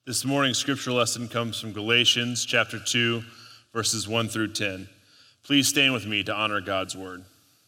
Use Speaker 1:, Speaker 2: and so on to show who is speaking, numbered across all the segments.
Speaker 1: This morning's scripture lesson comes from Galatians chapter 2, verses 1 through 10. Please stand with me to honor God's word.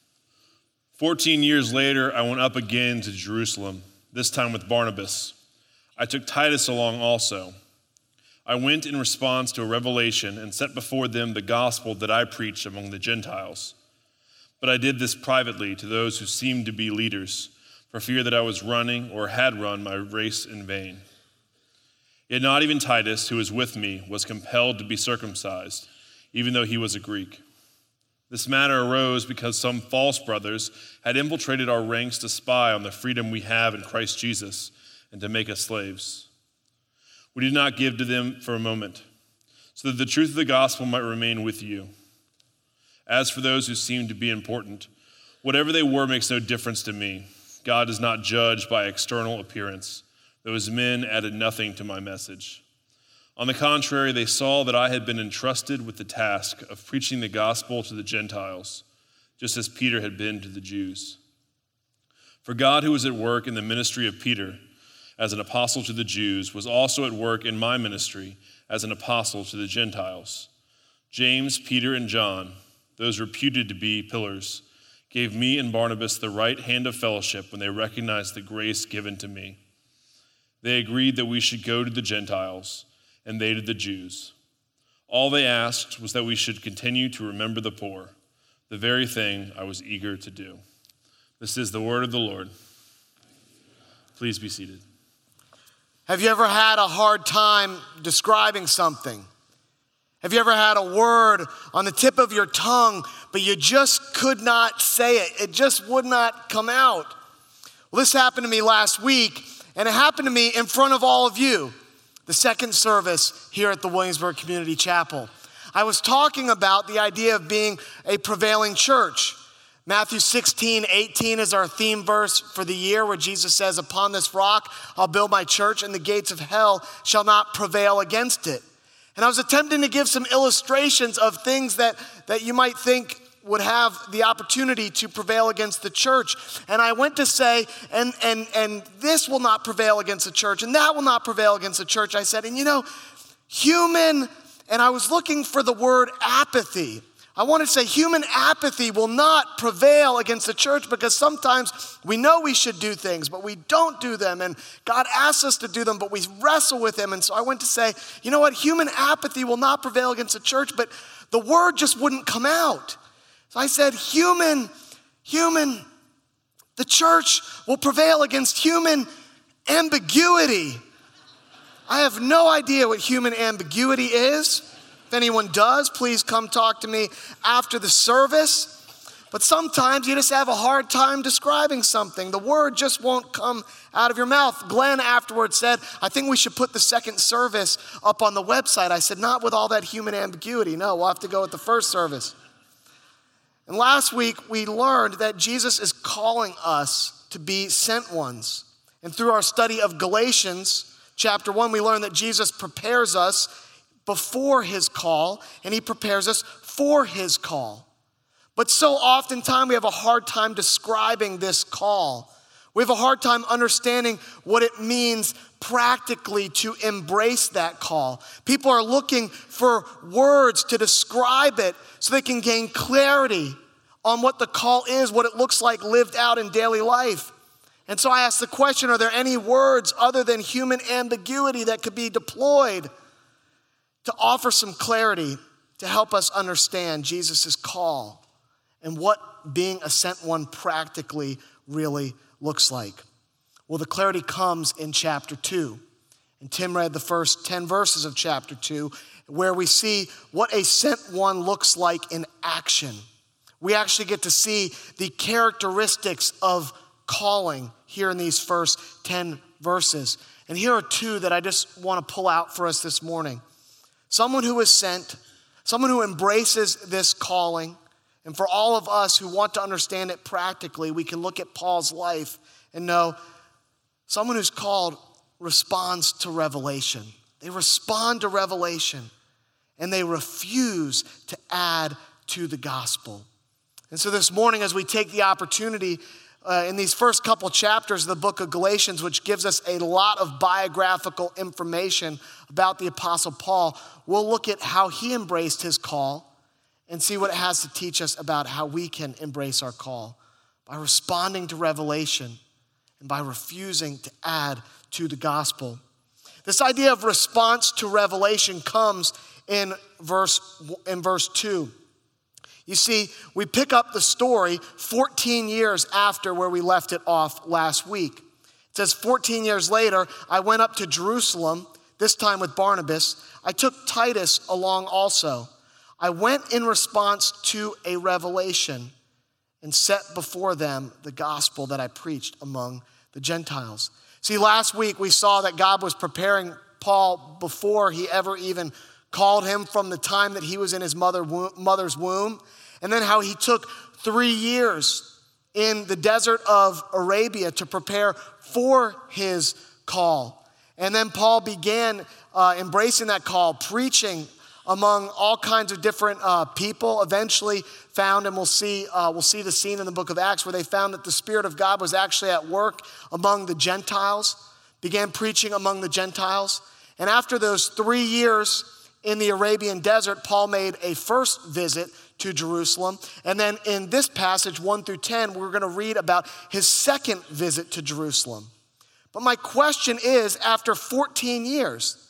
Speaker 1: 14 years later, I went up again to Jerusalem, this time with Barnabas. I took Titus along also. I went in response to a revelation and set before them the gospel that I preached among the Gentiles. But I did this privately to those who seemed to be leaders, for fear that I was running or had run my race in vain. Yet not even Titus, who was with me, was compelled to be circumcised, even though he was a Greek. This matter arose because some false brothers had infiltrated our ranks to spy on the freedom we have in Christ Jesus and to make us slaves. We did not give to them for a moment, so that the truth of the gospel might remain with you. As for those who seemed to be important, whatever they were makes no difference to me. God does not judge by external appearance. Those men added nothing to my message. On the contrary, they saw that I had been entrusted with the task of preaching the gospel to the Gentiles, just as Peter had been to the Jews. For God, who was at work in the ministry of Peter as an apostle to the Jews, was also at work in my ministry as an apostle to the Gentiles. James, Peter, and John, those reputed to be pillars, gave me and Barnabas the right hand of fellowship when they recognized the grace given to me. They agreed that we should go to the Gentiles, and they to the Jews. All they asked was that we should continue to remember the poor, the very thing I was eager to do. This is the word of the Lord. Please be seated.
Speaker 2: Have you ever had a hard time describing something? Have you ever had a word on the tip of your tongue, but you just could not say it? It just would not come out. Well, this happened to me last week, and it happened to me in front of all of you, the second service here at the Williamsburg Community Chapel. I was talking about the idea of being a prevailing church. Matthew 16:18 is our theme verse for the year, where Jesus says, "Upon this rock I'll build my church, and the gates of hell shall not prevail against it." And I was attempting to give some illustrations of things that you might think would have the opportunity to prevail against the church. And I went to say, and this will not prevail against the church, and that will not prevail against the church. I said, and I was looking for the word apathy. I wanted to say human apathy will not prevail against the church, because sometimes we know we should do things, but we don't do them. And God asks us to do them, but we wrestle with him. And so I went to say, you know what? Human apathy will not prevail against the church, but the word just wouldn't come out. So I said, the church will prevail against human ambiguity. I have no idea what human ambiguity is. If anyone does, please come talk to me after the service. But sometimes you just have a hard time describing something. The word just won't come out of your mouth. Glenn afterwards said, I think we should put the second service up on the website. I said, not with all that human ambiguity. No, we'll have to go with the first service. And last week, we learned that Jesus is calling us to be sent ones. And through our study of Galatians chapter 1, we learned that Jesus prepares us before his call, and he prepares us for his call. But so oftentimes we have a hard time describing this call. We have a hard time understanding what it means practically to embrace that call. People are looking for words to describe it so they can gain clarity on what the call is, what it looks like lived out in daily life. And so I asked the question, are there any words other than human ambiguity that could be deployed to offer some clarity to help us understand Jesus' call and what being a sent one practically really looks like? Well, the clarity comes in chapter 2. And Tim read the first 10 verses of chapter 2, where we see what a sent one looks like in action. We actually get to see the characteristics of calling here in these first 10 verses. And here are two that I just want to pull out for us this morning. Someone who is sent, someone who embraces this calling. And for all of us who want to understand it practically, we can look at Paul's life and know someone who's called responds to revelation. They respond to revelation, and they refuse to add to the gospel. And so this morning, as we take the opportunity in these first couple chapters of the book of Galatians, which gives us a lot of biographical information about the Apostle Paul, we'll look at how he embraced his call and see what it has to teach us about how we can embrace our call by responding to revelation and by refusing to add to the gospel. This idea of response to revelation comes in verse 2. You see, we pick up the story 14 years after where we left it off last week. It says, 14 years later, I went up to Jerusalem, this time with Barnabas. I took Titus along also. I went in response to a revelation and set before them the gospel that I preached among the Gentiles. See, last week we saw that God was preparing Paul before he ever even called him from the time that he was in his mother's womb, and then how he took 3 years in the desert of Arabia to prepare for his call. And then Paul began embracing that call, preaching among all kinds of different people, eventually found, and we'll see the scene in the book of Acts where they found that the Spirit of God was actually at work among the Gentiles, began preaching among the Gentiles. And after those 3 years in the Arabian desert, Paul made a first visit to Jerusalem. And then in this passage, 1 through 10, we're going to read about his second visit to Jerusalem. But my question is, after 14 years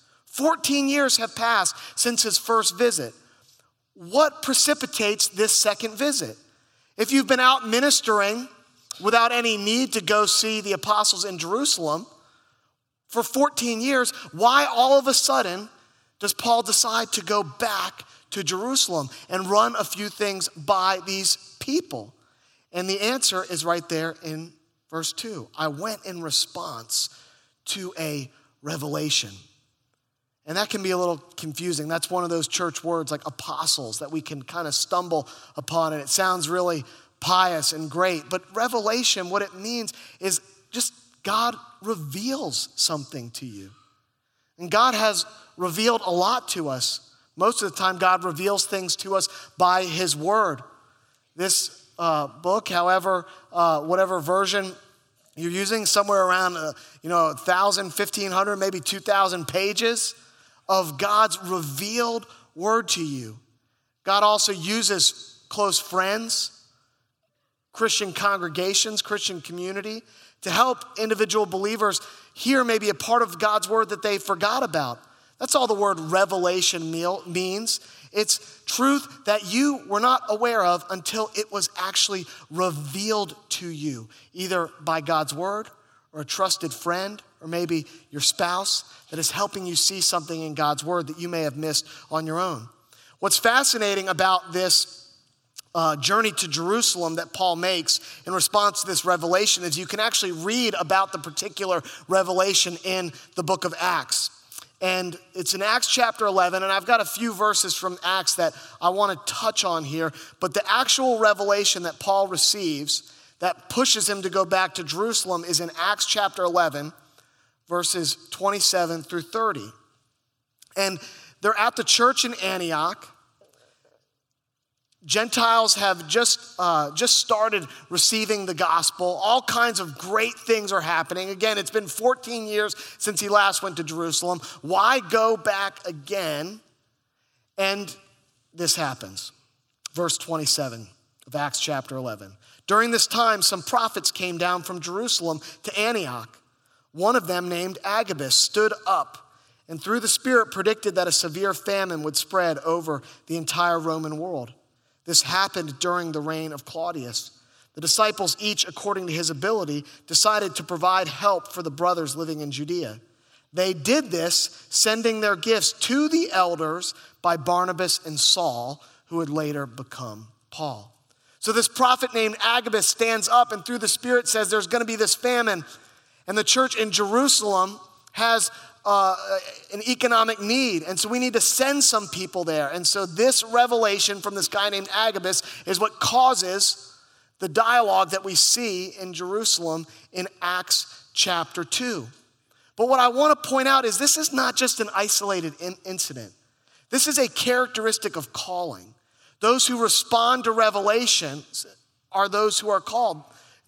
Speaker 2: have passed since his first visit, what precipitates this second visit? If you've been out ministering without any need to go see the apostles in Jerusalem for 14 years, why all of a sudden does Paul decide to go back to Jerusalem and run a few things by these people? And the answer is right there in verse 2. I went in response to a revelation. And that can be a little confusing. That's one of those church words like apostles that we can kind of stumble upon, and it sounds really pious and great. But revelation, what it means is just God reveals something to you. And God has revealed a lot to us. Most of the time, God reveals things to us by his word. This book, however, whatever version you're using, somewhere around 1,000, 1,500, maybe 2,000 pages of God's revealed word to you. God also uses close friends, Christian congregations, Christian community, to help individual believers hear maybe a part of God's word that they forgot about. That's all the word revelation means. It's truth that you were not aware of until it was actually revealed to you, either by God's word or a trusted friend or maybe your spouse that is helping you see something in God's word that you may have missed on your own. What's fascinating about this journey to Jerusalem that Paul makes in response to this revelation is you can actually read about the particular revelation in the book of Acts. And it's in Acts chapter 11, and I've got a few verses from Acts that I want to touch on here, but the actual revelation that Paul receives that pushes him to go back to Jerusalem is in Acts chapter 11, verses 27 through 30. And they're at the church in Antioch. Gentiles have just started receiving the gospel. All kinds of great things are happening. Again, it's been 14 years since he last went to Jerusalem. Why go back again? And this happens. Verse 27 of Acts chapter 11. During this time, some prophets came down from Jerusalem to Antioch. One of them, named Agabus, stood up and through the Spirit predicted that a severe famine would spread over the entire Roman world. This happened during the reign of Claudius. The disciples, each according to his ability, decided to provide help for the brothers living in Judea. They did this, sending their gifts to the elders by Barnabas and Saul, who would later become Paul. So this prophet named Agabus stands up and through the Spirit says there's going to be this famine. And the church in Jerusalem has an economic need. And so we need to send some people there. And so this revelation from this guy named Agabus is what causes the dialogue that we see in Jerusalem in Acts chapter 2. But what I want to point out is this is not just an isolated incident. This is a characteristic of calling. Those who respond to revelation are those who are called.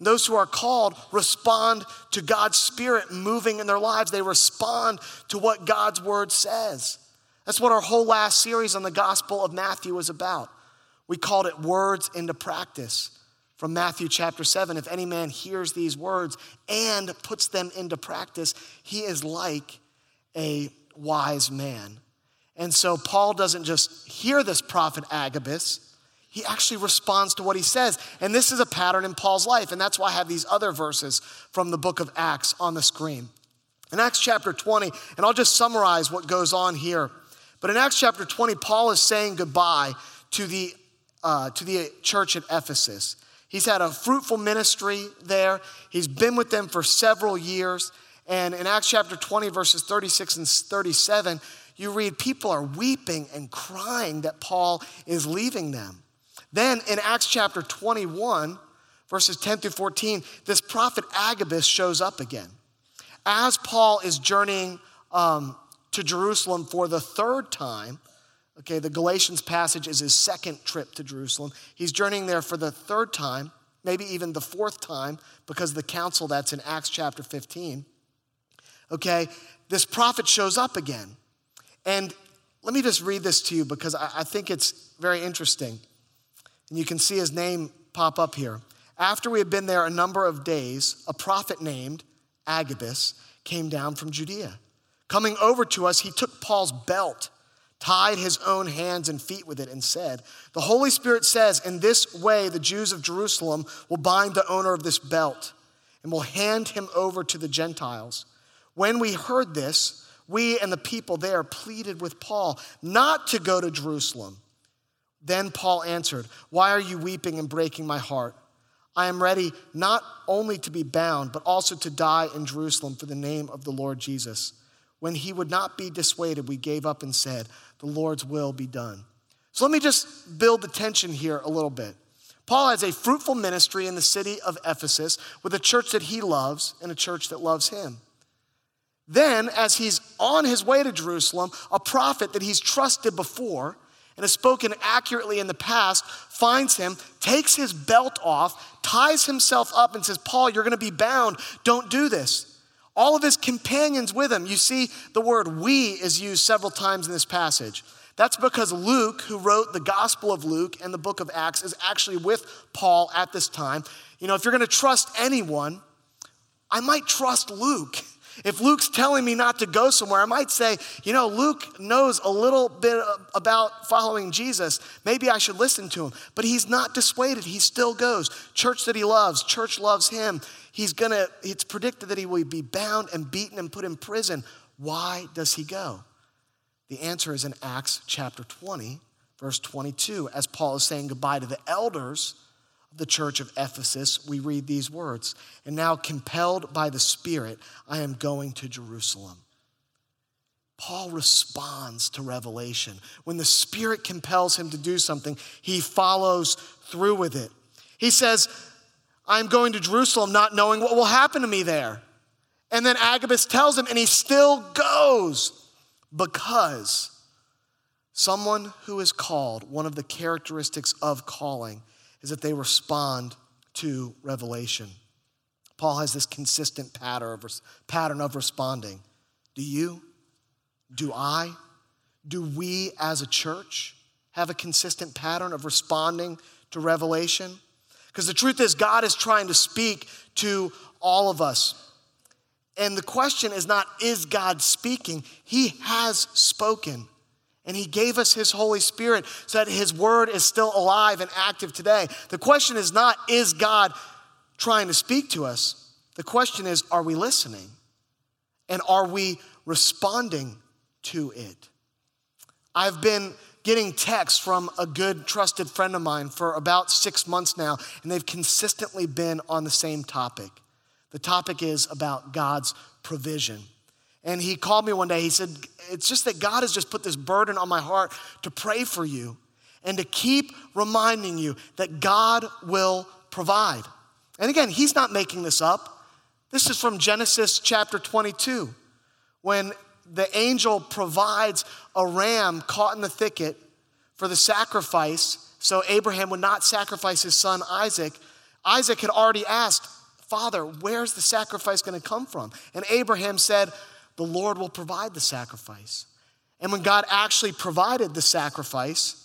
Speaker 2: Those who are called respond to God's Spirit moving in their lives. They respond to what God's word says. That's what our whole last series on the Gospel of Matthew was about. We called it Words into Practice from Matthew chapter 7. If any man hears these words and puts them into practice, he is like a wise man. And so Paul doesn't just hear this prophet Agabus, he actually responds to what he says. And this is a pattern in Paul's life. And that's why I have these other verses from the book of Acts on the screen. In Acts chapter 20, and I'll just summarize what goes on here. But in Acts chapter 20, Paul is saying goodbye to the church at Ephesus. He's had a fruitful ministry there. He's been with them for several years. And in Acts chapter 20, verses 36 and 37, you read people are weeping and crying that Paul is leaving them. Then in Acts chapter 21, verses 10 through 14, this prophet Agabus shows up again. As Paul is journeying to Jerusalem for the third time, okay, the Galatians passage is his second trip to Jerusalem. He's journeying there for the third time, maybe even the fourth time, because of the council that's in Acts chapter 15. Okay, this prophet shows up again. And let me just read this to you because I think it's very interesting. And you can see his name pop up here. After we had been there a number of days, a prophet named Agabus came down from Judea. Coming over to us, he took Paul's belt, tied his own hands and feet with it, and said, "The Holy Spirit says, in this way the Jews of Jerusalem will bind the owner of this belt and will hand him over to the Gentiles." When we heard this, we and the people there pleaded with Paul not to go to Jerusalem. Then Paul answered, "Why are you weeping and breaking my heart? I am ready not only to be bound, but also to die in Jerusalem for the name of the Lord Jesus." When he would not be dissuaded, we gave up and said, "The Lord's will be done." So let me just build the tension here a little bit. Paul has a fruitful ministry in the city of Ephesus with a church that he loves and a church that loves him. Then, as he's on his way to Jerusalem, a prophet that he's trusted before and has spoken accurately in the past finds him, takes his belt off, ties himself up and says, "Paul, you're going to be bound. Don't do this." All of his companions with him. You see the word "we" is used several times in this passage. That's because Luke, who wrote the Gospel of Luke and the book of Acts, is actually with Paul at this time. You know, if you're going to trust anyone, I might trust Luke. If Luke's telling me not to go somewhere, I might say, you know, Luke knows a little bit about following Jesus. Maybe I should listen to him. But he's not dissuaded. He still goes. Church that he loves. Church loves him. It's predicted that he will be bound and beaten and put in prison. Why does he go? The answer is in Acts chapter 20, verse 22. As Paul is saying goodbye to the elders of the church of Ephesus, we read these words, "And now compelled by the Spirit, I am going to Jerusalem." Paul responds to revelation. When the Spirit compels him to do something, he follows through with it. He says, "I'm going to Jerusalem not knowing what will happen to me there." And then Agabus tells him, and he still goes because someone who is called, one of the characteristics of calling is that they respond to revelation. Paul has this consistent pattern of responding. Do you? Do I? Do we as a church have a consistent pattern of responding to revelation? Because the truth is, God is trying to speak to all of us. And the question is not, is God speaking? He has spoken. And he gave us his Holy Spirit so that his word is still alive and active today. The question is not, is God trying to speak to us? The question is, are we listening? And are we responding to it? I've been getting texts from a good trusted friend of mine for about 6 months now, and they've consistently been on the same topic. The topic is about God's provision. And he called me one day, he said, "It's just that God has just put this burden on my heart to pray for you and to keep reminding you that God will provide." And again, he's not making this up. This is from Genesis chapter 22, when the angel provides a ram caught in the thicket for the sacrifice, so Abraham would not sacrifice his son Isaac Isaac had already asked, Father, where's the sacrifice going to come from? And Abraham said, the Lord will provide the sacrifice. And when God actually provided the sacrifice,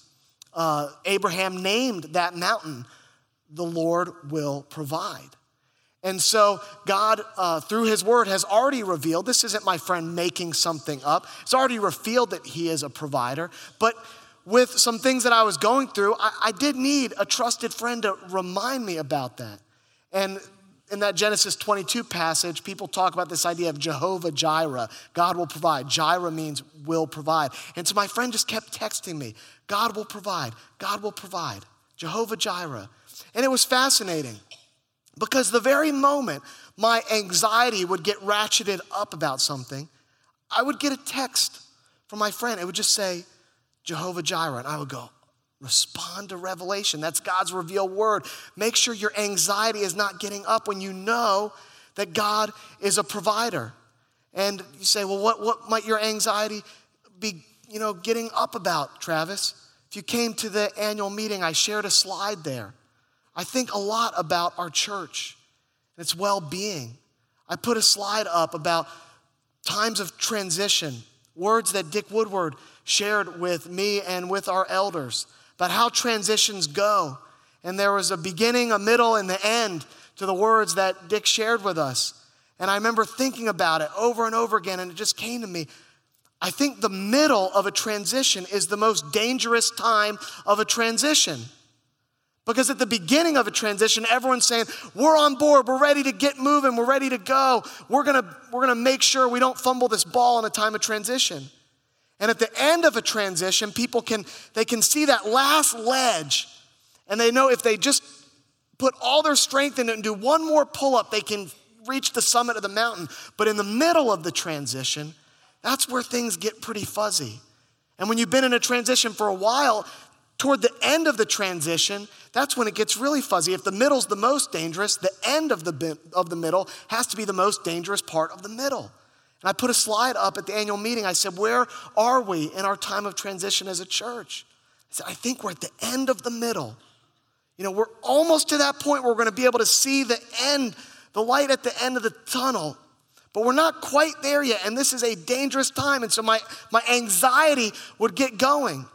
Speaker 2: Abraham named that mountain, the Lord will provide. And so God, through his word, has already revealed, this isn't my friend making something up, it's already revealed that he is a provider. But with some things that I was going through, I did need a trusted friend to remind me about that. And in that Genesis 22 passage, people talk about this idea of Jehovah Jireh. God will provide. Jireh means will provide. And so my friend just kept texting me, God will provide. God will provide. Jehovah Jireh. And it was fascinating because the very moment my anxiety would get ratcheted up about something, I would get a text from my friend. It would just say, Jehovah Jireh. And I would go, respond to revelation. That's God's revealed word. Make sure your anxiety is not getting up when you know that God is a provider. And you say, well, what might your anxiety be, getting up about, Travis? If you came to the annual meeting, I shared a slide there. I think a lot about our church and its well-being. I put a slide up about times of transition, words that Dick Woodward shared with me and with our elders about how transitions go. And there was a beginning, a middle, and the end to the words that Dick shared with us. And I remember thinking about it over and over again, and it just came to me. I think the middle of a transition is the most dangerous time of a transition. Because at the beginning of a transition, everyone's saying, we're on board, we're ready to get moving, we're ready to go. We're gonna make sure we don't fumble this ball in a time of transition. And at the end of a transition, people can see that last ledge, and they know if they just put all their strength in it and do one more pull-up, they can reach the summit of the mountain. But in the middle of the transition, that's where things get pretty fuzzy. And when you've been in a transition for a while, toward the end of the transition, that's when it gets really fuzzy. If the middle's the most dangerous, the end of the middle has to be the most dangerous part of the middle. And I put a slide up at the annual meeting. I said, where are we in our time of transition as a church? I said, I think we're at the end of the middle. We're almost to that point where we're going to be able to see the end, the light at the end of the tunnel. But we're not quite there yet, and this is a dangerous time. And so my anxiety would get going.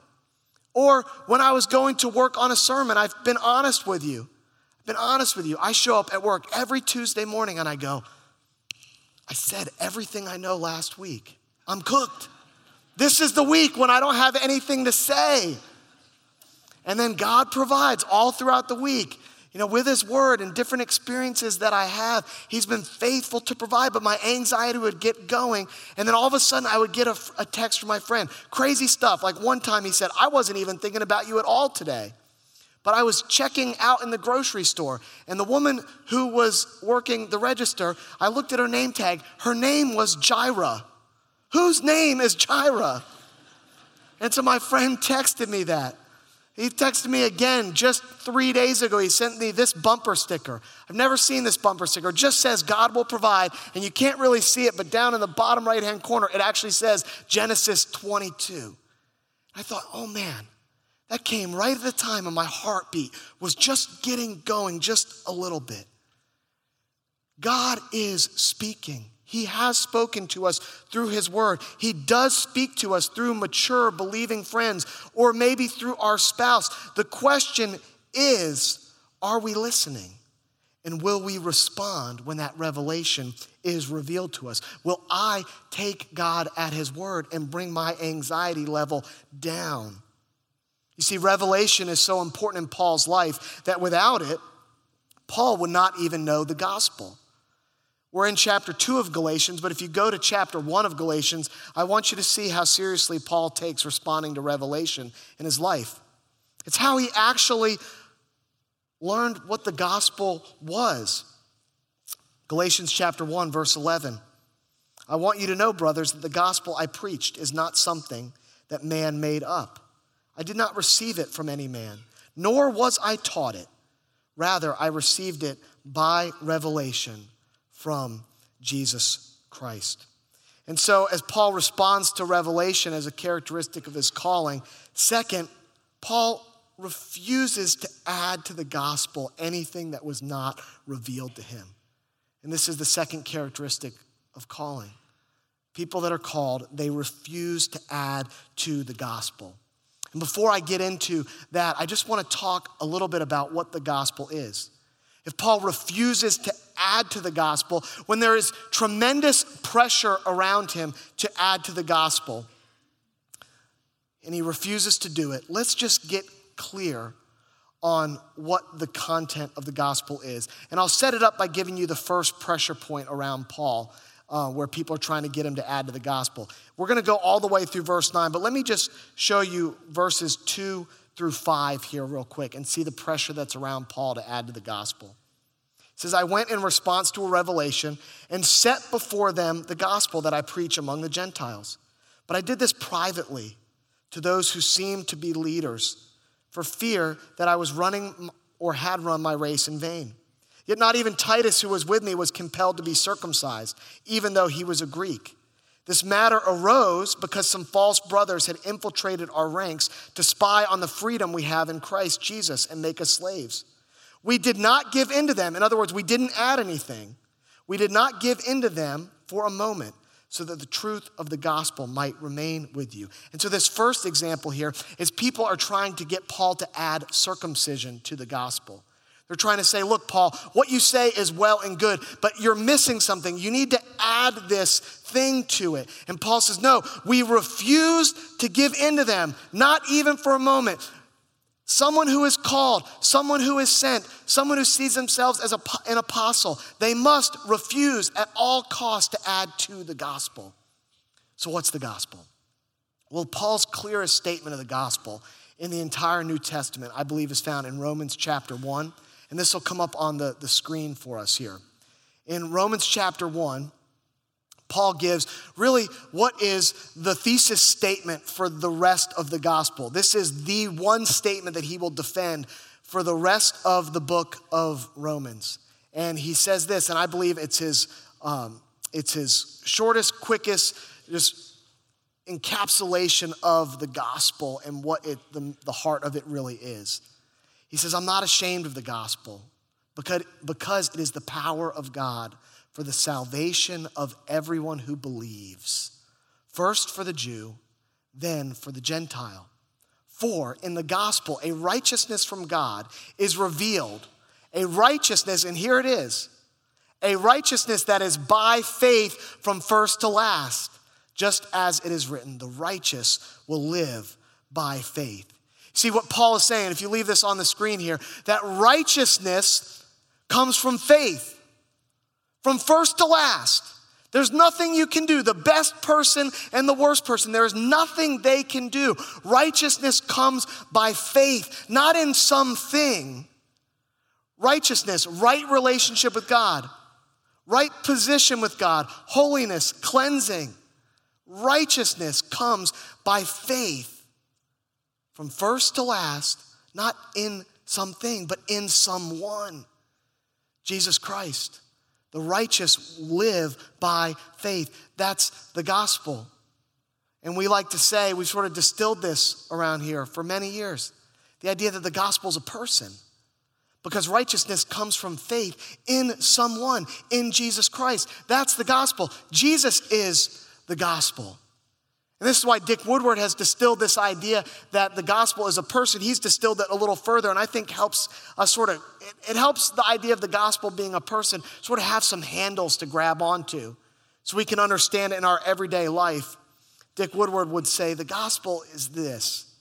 Speaker 2: Or when I was going to work on a sermon, I've been honest with you. I show up at work every Tuesday morning and I go, I said everything I know last week. I'm cooked. This is the week when I don't have anything to say. And then God provides all throughout the week. With his word and different experiences that I have, he's been faithful to provide, but my anxiety would get going. And then all of a sudden I would get a text from my friend. Crazy stuff. Like one time he said, I wasn't even thinking about you at all today. But I was checking out in the grocery store, and the woman who was working the register, I looked at her name tag. Her name was Jireh. Whose name is Jireh? And so my friend texted me that. He texted me again just 3 days ago. He sent me this bumper sticker. I've never seen this bumper sticker. It just says God will provide, and you can't really see it, but down in the bottom right-hand corner, it actually says Genesis 22. I thought, oh man, that came right at the time when my heartbeat was just getting going just a little bit. God is speaking. He has spoken to us through his word. He does speak to us through mature, believing friends, or maybe through our spouse. The question is, are we listening? And will we respond when that revelation is revealed to us? Will I take God at his word and bring my anxiety level down? You see, revelation is so important in Paul's life that without it, Paul would not even know the gospel. We're in chapter 2 of Galatians, but if you go to chapter 1 of Galatians, I want you to see how seriously Paul takes responding to revelation in his life. It's how he actually learned what the gospel was. Galatians chapter 1, verse 11. I want you to know, brothers, that the gospel I preached is not something that man made up. I did not receive it from any man, nor was I taught it. Rather, I received it by revelation from Jesus Christ. And so as Paul responds to revelation as a characteristic of his calling, second, Paul refuses to add to the gospel anything that was not revealed to him. And this is the second characteristic of calling. People that are called, they refuse to add to the gospel. And before I get into that, I just want to talk a little bit about what the gospel is. If Paul refuses to add to the gospel, when there is tremendous pressure around him to add to the gospel, and he refuses to do it, let's just get clear on what the content of the gospel is. And I'll set it up by giving you the first pressure point around Paul, where people are trying to get him to add to the gospel. We're going to go all the way through verse 9, but let me just show you verses 2 through 5 here real quick and see the pressure that's around Paul to add to the gospel. It says, I went in response to a revelation and set before them the gospel that I preach among the Gentiles. But I did this privately to those who seemed to be leaders, for fear that I was running or had run my race in vain. Yet not even Titus, who was with me, was compelled to be circumcised, even though he was a Greek. This matter arose because some false brothers had infiltrated our ranks to spy on the freedom we have in Christ Jesus and make us slaves. We did not give in to them. In other words, we didn't add anything. We did not give in to them for a moment, so that the truth of the gospel might remain with you. And so this first example here is people are trying to get Paul to add circumcision to the gospel. They're trying to say, look, Paul, what you say is well and good, but you're missing something. You need to add this thing to it. And Paul says, no, we refuse to give in to them, not even for a moment. Someone who is called, someone who is sent, someone who sees themselves as an apostle, they must refuse at all costs to add to the gospel. So what's the gospel? Well, Paul's clearest statement of the gospel in the entire New Testament, I believe, is found in Romans chapter 1. And this will come up on the screen for us here. In Romans chapter 1, Paul gives really what is the thesis statement for the rest of the gospel. This is the one statement that he will defend for the rest of the book of Romans. And he says this, and I believe it's his shortest, quickest, just encapsulation of the gospel and what the heart of it really is. He says, I'm not ashamed of the gospel because it is the power of God for the salvation of everyone who believes, first for the Jew, then for the Gentile. For in the gospel, a righteousness from God is revealed, a righteousness, and here it is, a righteousness that is by faith from first to last, just as it is written, the righteous will live by faith. See what Paul is saying, if you leave this on the screen here, that righteousness comes from faith. From first to last. There's nothing you can do. The best person and the worst person, there is nothing they can do. Righteousness comes by faith, not in something. Righteousness, right relationship with God, right position with God, holiness, cleansing. Righteousness comes by faith. From first to last, not in something, but in someone. Jesus Christ. The righteous live by faith. That's the gospel. And we like to say, we've sort of distilled this around here for many years. The idea that the gospel is a person. Because righteousness comes from faith in someone, in Jesus Christ. That's the gospel. Jesus is the gospel. And this is why Dick Woodward has distilled this idea that the gospel is a person. He's distilled it a little further, and I think helps us it helps the idea of the gospel being a person sort of have some handles to grab onto so we can understand it in our everyday life. Dick Woodward would say the gospel is this: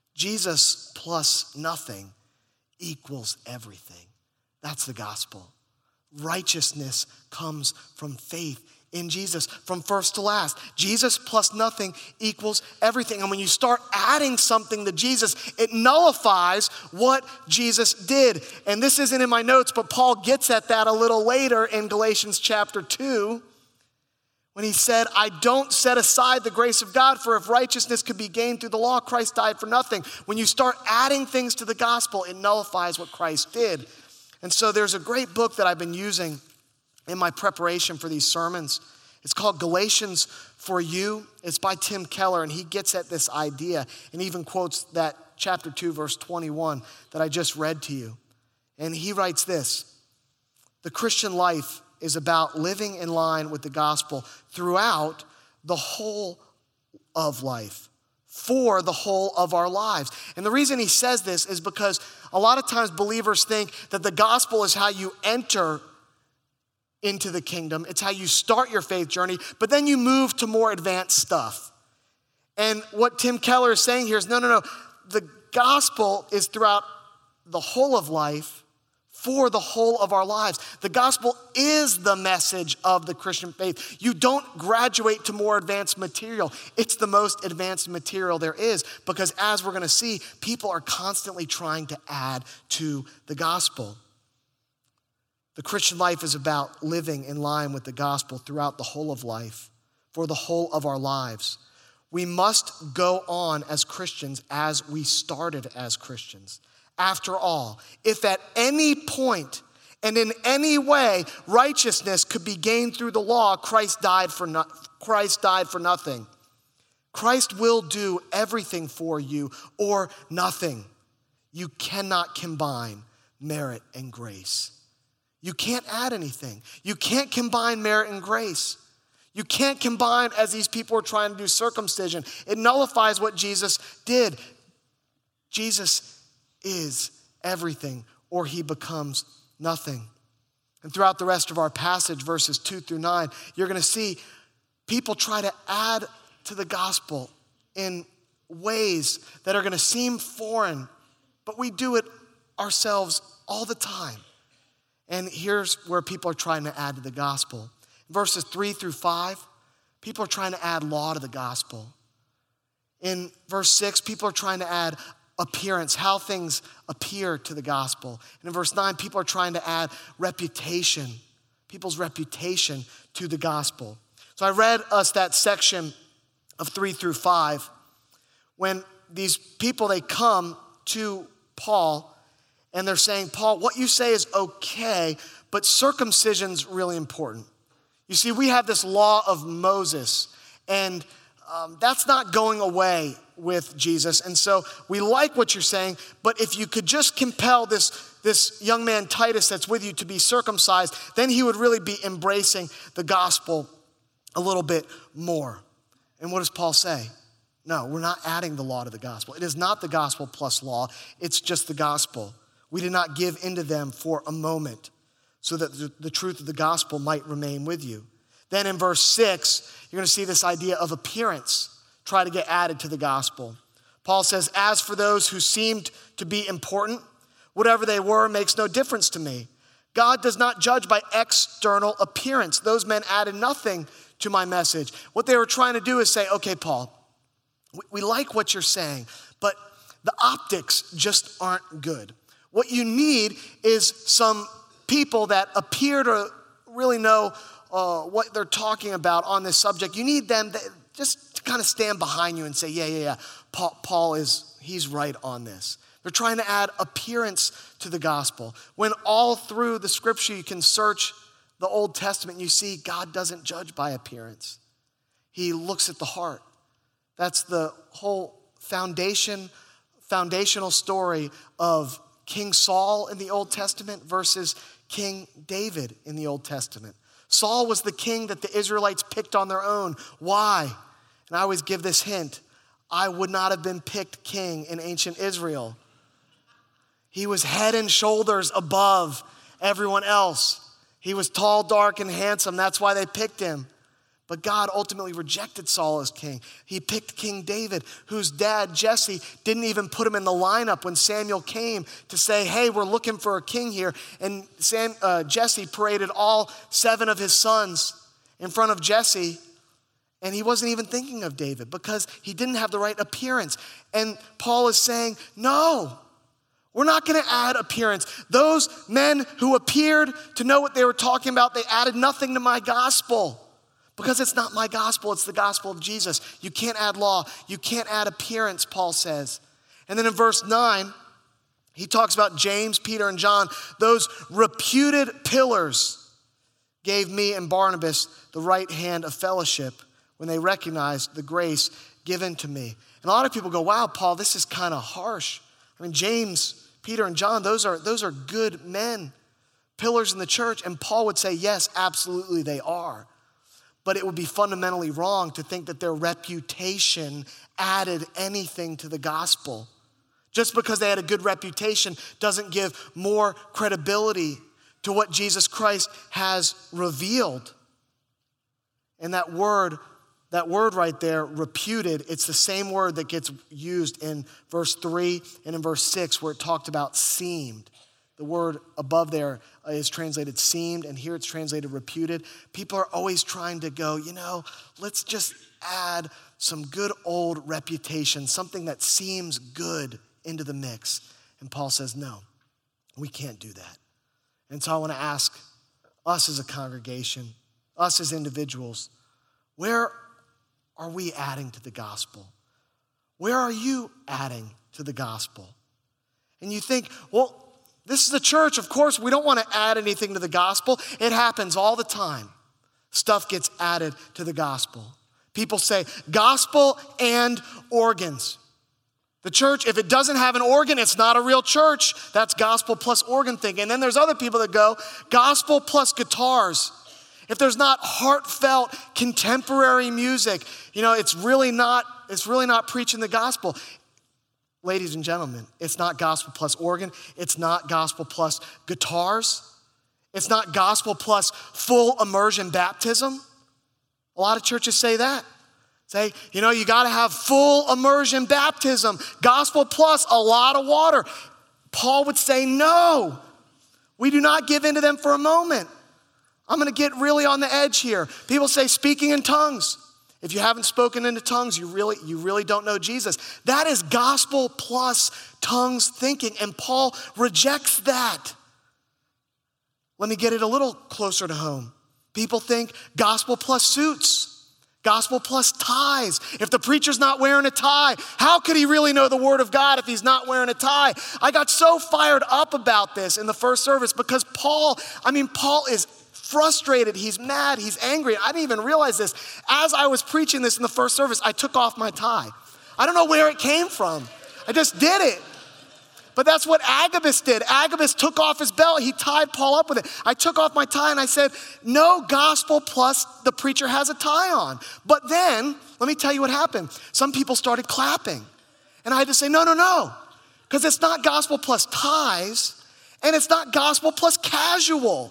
Speaker 2: Jesus plus nothing equals everything. That's the gospel. Righteousness comes from faith in Jesus, from first to last. Jesus plus nothing equals everything. And when you start adding something to Jesus, it nullifies what Jesus did. And this isn't in my notes, but Paul gets at that a little later in Galatians chapter 2, when he said, I don't set aside the grace of God, for if righteousness could be gained through the law, Christ died for nothing. When you start adding things to the gospel, it nullifies what Christ did. And so there's a great book that I've been using in my preparation for these sermons. It's called Galatians for You. It's by Tim Keller, and he gets at this idea and even quotes that chapter 2, verse 21 that I just read to you. And he writes this: the Christian life is about living in line with the gospel throughout the whole of life, for the whole of our lives. And the reason he says this is because a lot of times believers think that the gospel is how you enter into the kingdom. It's how you start your faith journey, but then you move to more advanced stuff. And what Tim Keller is saying here is no. The gospel is throughout the whole of life, for the whole of our lives. The gospel is the message of the Christian faith. You don't graduate to more advanced material. It's the most advanced material there is, because as we're going to see, people are constantly trying to add to the gospel. The Christian life is about living in line with the gospel throughout the whole of life, for the whole of our lives. We must go on as Christians as we started as Christians. After all, if at any point and in any way righteousness could be gained through the law, Christ died for nothing. Christ will do everything for you or nothing. You cannot combine merit and grace. You can't add anything. You can't combine merit and grace. You can't combine, as these people are trying to do, circumcision. It nullifies what Jesus did. Jesus is everything, or he becomes nothing. And throughout the rest of our passage, verses 2 through 9, you're going to see people try to add to the gospel in ways that are going to seem foreign, but we do it ourselves all the time. And here's where people are trying to add to the gospel. Verses 3 through 5, people are trying to add law to the gospel. In verse 6, people are trying to add appearance, how things appear to the gospel. And in verse 9, people are trying to add reputation, people's reputation to the gospel. So I read us that section of 3 through 5 when these people, they come to Paul and they're saying, Paul, what you say is okay, but circumcision's really important. You see, we have this law of Moses, and that's not going away with Jesus. And so we like what you're saying, but if you could just compel this young man Titus that's with you to be circumcised, then he would really be embracing the gospel a little bit more. And what does Paul say? No, we're not adding the law to the gospel. It is not the gospel plus law. It's just the gospel. We did not give into them for a moment so that the truth of the gospel might remain with you. Then in verse 6, you're going to see this idea of appearance try to get added to the gospel. Paul says, as for those who seemed to be important, whatever they were makes no difference to me. God does not judge by external appearance. Those men added nothing to my message. What they were trying to do is say, okay, Paul, we like what you're saying, but the optics just aren't good. What you need is some people that appear to really know what they're talking about on this subject. You need them just to kind of stand behind you and say, yeah. Paul he's right on this. They're trying to add appearance to the gospel. When all through the scripture you can search the Old Testament, you see God doesn't judge by appearance. He looks at the heart. That's the whole foundational story of King Saul in the Old Testament versus King David in the Old Testament. Saul was the king that the Israelites picked on their own. Why? And I always give this hint. I would not have been picked king in ancient Israel. He was head and shoulders above everyone else. He was tall, dark, and handsome. That's why they picked him. But God ultimately rejected Saul as king. He picked King David, whose dad, Jesse, didn't even put him in the lineup when Samuel came to say, hey, we're looking for a king here. And Jesse paraded all 7 of his sons in front of Jesse, and he wasn't even thinking of David because he didn't have the right appearance. And Paul is saying, no, we're not going to add appearance. Those men who appeared to know what they were talking about, they added nothing to my gospel. Because it's not my gospel, it's the gospel of Jesus. You can't add law. You can't add appearance, Paul says. And then in verse 9, he talks about James, Peter, and John, those reputed pillars gave me and Barnabas the right hand of fellowship when they recognized the grace given to me. And a lot of people go, wow, Paul, this is kind of harsh. I mean, James, Peter, and John, those are good men, pillars in the church. And Paul would say, yes, absolutely they are. But it would be fundamentally wrong to think that their reputation added anything to the gospel. Just because they had a good reputation doesn't give more credibility to what Jesus Christ has revealed. And that word right there, reputed, it's the same word that gets used in verse 3 and in verse 6 where it talked about seemed. The word above there is translated seemed, and here it's translated reputed. People are always trying to go, let's just add some good old reputation, something that seems good into the mix. And Paul says, no, we can't do that. And so I want to ask us as a congregation, us as individuals, where are we adding to the gospel? Where are you adding to the gospel? And you think, well, this is the church. Of course, we don't want to add anything to the gospel. It happens all the time. Stuff gets added to the gospel. People say gospel and organs. The church, if it doesn't have an organ, it's not a real church. That's gospel plus organ thinking. And then there's other people that go gospel plus guitars. If there's not heartfelt contemporary music, it's really not preaching the gospel. Ladies and gentlemen, it's not gospel plus organ. It's not gospel plus guitars. It's not gospel plus full immersion baptism. A lot of churches say that. Say, you got to have full immersion baptism, gospel plus a lot of water. Paul would say, no, we do not give in to them for a moment. I'm going to get really on the edge here. People say speaking in tongues. If you haven't spoken into tongues, you really don't know Jesus. That is gospel plus tongues thinking, and Paul rejects that. Let me get it a little closer to home. People think gospel plus suits. Gospel plus ties. If the preacher's not wearing a tie, how could he really know the word of God if he's not wearing a tie? I got so fired up about this in the first service because Paul is frustrated. He's mad. He's angry. I didn't even realize this. As I was preaching this in the first service, I took off my tie. I don't know where it came from. I just did it. But that's what Agabus did. Agabus took off his belt. He tied Paul up with it. I took off my tie and I said, no gospel plus the preacher has a tie on. But then, let me tell you what happened. Some people started clapping. And I had to say, no. Because it's not gospel plus ties and it's not gospel plus casual.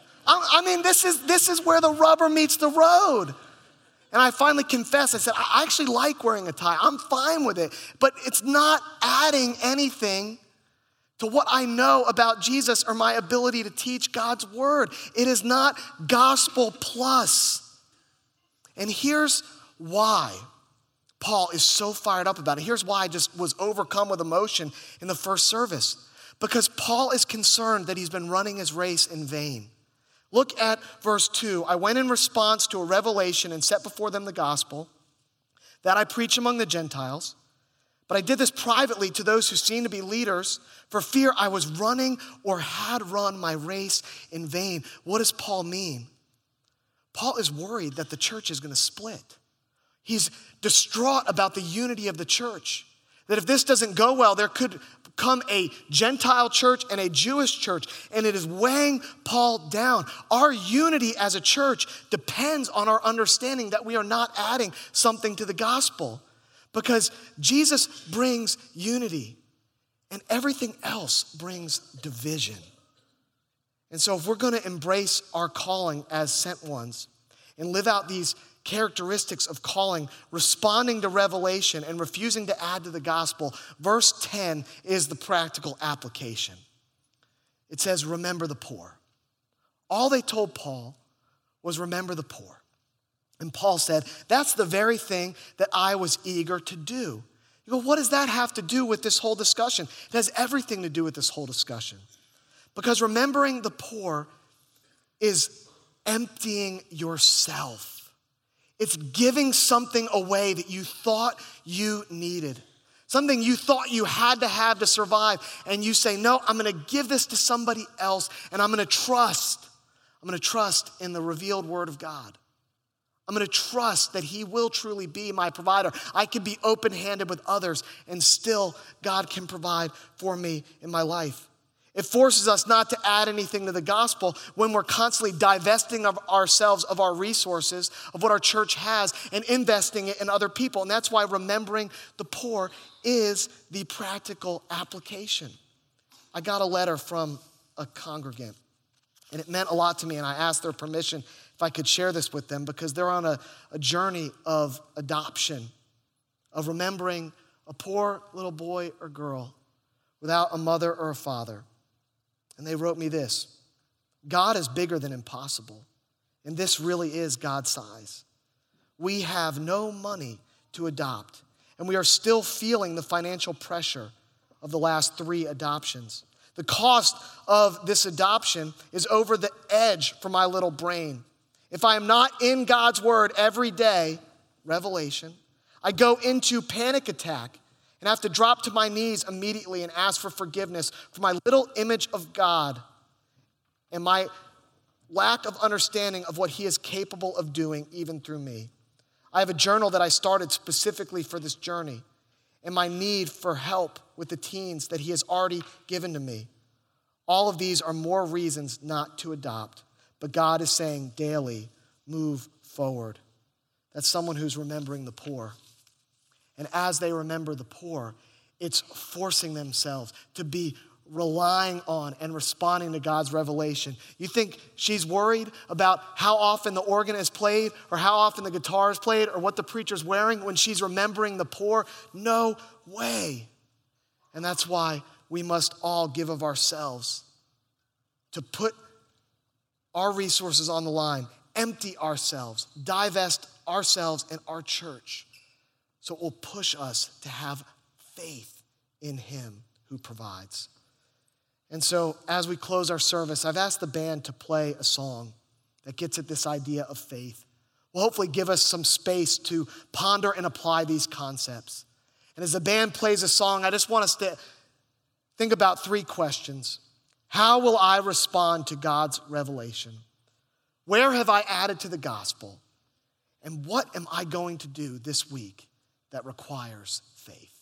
Speaker 2: This is where the rubber meets the road. And I finally confessed. I said, I actually like wearing a tie. I'm fine with it. But it's not adding anything to what I know about Jesus or my ability to teach God's word. It is not gospel plus. And here's why Paul is so fired up about it. Here's why I just was overcome with emotion in the first service. Because Paul is concerned that he's been running his race in vain. Look at verse 2. I went in response to a revelation and set before them the gospel that I preach among the Gentiles. But I did this privately to those who seemed to be leaders for fear I was running or had run my race in vain. What does Paul mean? Paul is worried that the church is going to split. He's distraught about the unity of the church. That if this doesn't go well, there could come a Gentile church and a Jewish church, and it is weighing Paul down. Our unity as a church depends on our understanding that we are not adding something to the gospel. Because Jesus brings unity and everything else brings division. And so if we're going to embrace our calling as sent ones and live out these characteristics of calling, responding to revelation and refusing to add to the gospel, verse 10 is the practical application. It says, remember the poor. All they told Paul was remember the poor. And Paul said, that's the very thing that I was eager to do. You go, what does that have to do with this whole discussion? It has everything to do with this whole discussion. Because remembering the poor is emptying yourself. It's giving something away that you thought you needed. Something you thought you had to have to survive. And you say, no, I'm going to give this to somebody else and I'm going to trust. I'm going to trust in the revealed word of God. I'm going to trust that he will truly be my provider. I can be open-handed with others and still God can provide for me in my life. It forces us not to add anything to the gospel when we're constantly divesting of ourselves of our resources, of what our church has, and investing it in other people. And that's why remembering the poor is the practical application. I got a letter from a congregant, and it meant a lot to me, and I asked their permission if I could share this with them because they're on a journey of adoption, of remembering a poor little boy or girl without a mother or a father. And they wrote me this: God is bigger than impossible, and this really is God's size. We have no money to adopt, and we are still feeling the financial pressure of the last 3 adoptions. The cost of this adoption is over the edge for my little brain. If I am not in God's word every day, revelation, I go into panic attack and have to drop to my knees immediately and ask for forgiveness for my little image of God and my lack of understanding of what he is capable of doing even through me. I have a journal that I started specifically for this journey and my need for help with the teens that he has already given to me. All of these are more reasons not to adopt, but God is saying daily, move forward. That's someone who's remembering the poor. And as they remember the poor, it's forcing themselves to be relying on and responding to God's revelation. You think she's worried about how often the organ is played or how often the guitar is played or what the preacher's wearing when she's remembering the poor? No way. And that's why we must all give of ourselves to put our resources on the line, empty ourselves, divest ourselves and our church. So it will push us to have faith in him who provides. And so as we close our service, I've asked the band to play a song that gets at this idea of faith. Will hopefully give us some space to ponder and apply these concepts. And as the band plays a song, I just want us to think about 3 questions. How will I respond to God's revelation? Where have I added to the gospel? And what am I going to do this week that requires faith?